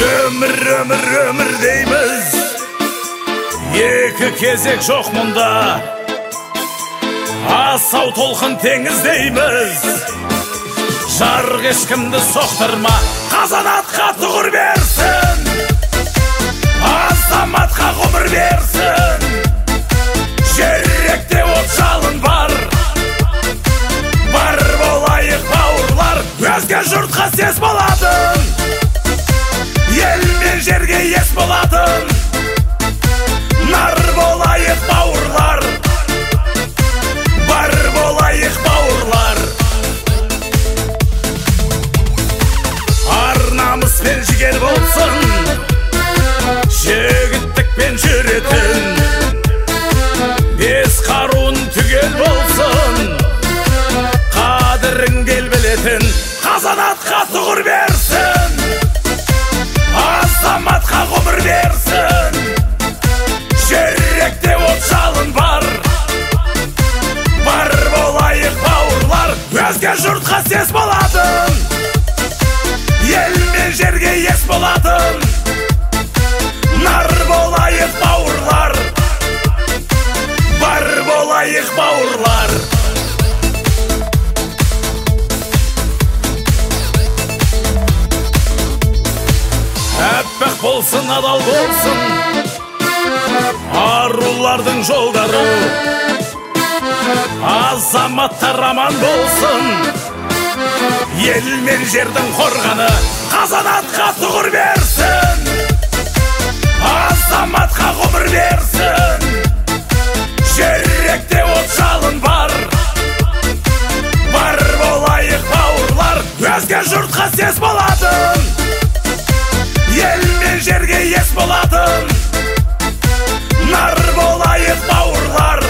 Өмір дейміз, екі кезек жоқ мұнда. Асау толқын теңіз дейміз, жарық ешкімді соқтырма, қазанатқа тұғыр берсін, азаматқа ғұмыр берсін. Жүректе от жалын бар болайық бауырлар, өзге жұртқа сес болатын, ел мен жерге ес болатын. Нар болайық бауырлар, бар болайық бауырлар. Ар намыс пен жігер болсын, жігіттікпен жүретін, бес қаруын түгел болсын, қадірін ел білетін. Қазанатқа тұғыр берсін, азаматқа ғұмыр берсін. Жүректе от жалын бар болайық бауырлар, өзге жұртқа сес болатын, ел мен жерге ес болатын. Нар болайық бауырлар, бар болайық бауырлар. Әппақ болсын, адал болсын арулардың жолдары, азаматтар аман болсын, ел мен жердің қорғаны. Қазанатқа тұғыр берсін, азаматқа ғұмыр берсін. Жүректе от жалын бар болайық бауырлар, өзге жұртқа сес болатын, ел мен жерге ес болатын. Нар болайық бауырлар,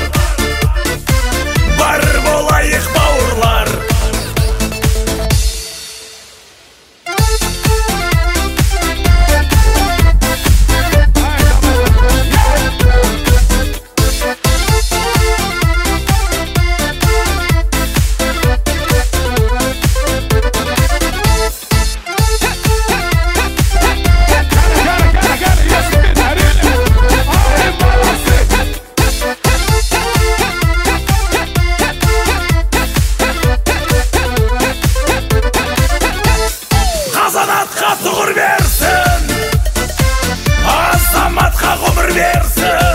бар болайық бауырлар. Қазанатқа тұғыр берсін, азаматқа ғұмыр берсін.